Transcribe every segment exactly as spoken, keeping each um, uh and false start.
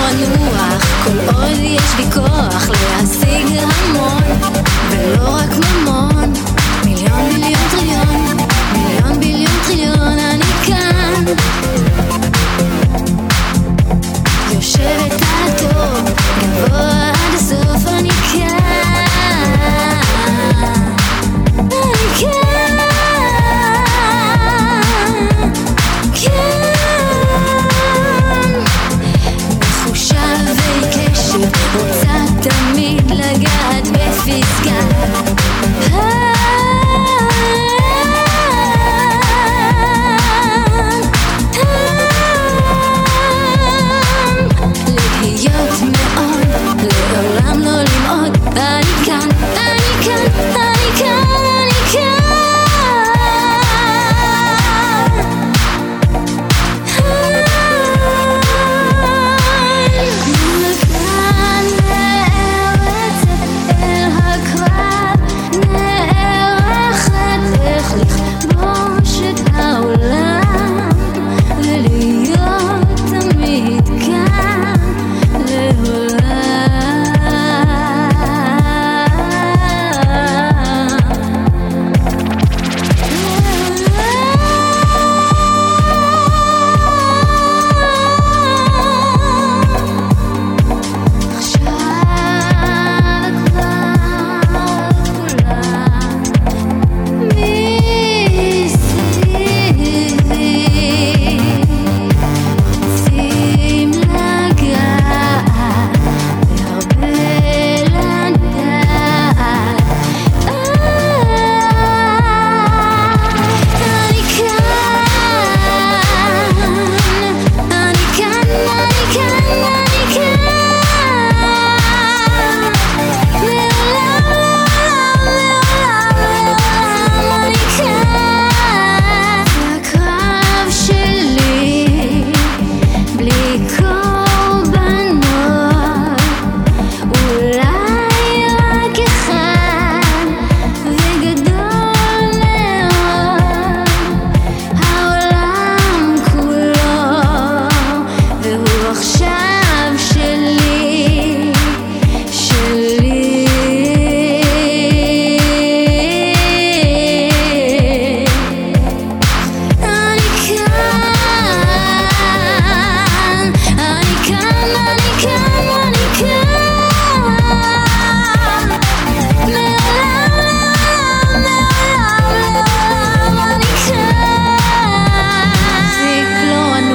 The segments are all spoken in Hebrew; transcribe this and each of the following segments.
אנוח כל עוד יש בי כוח להשיג המון, ולא רק ממון. מיליון מיליון טריליון, מיליון ביליון טריליון, אני כאן יושבת על הטוב, גבוה עד הסוף, אני כאן, אני כאן, כאן, נחושה ועיקשת, רוצה תמיד לגעת בפסגה.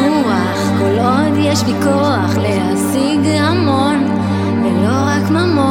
יש בי כוח להשיג המון, ולא רק ממון.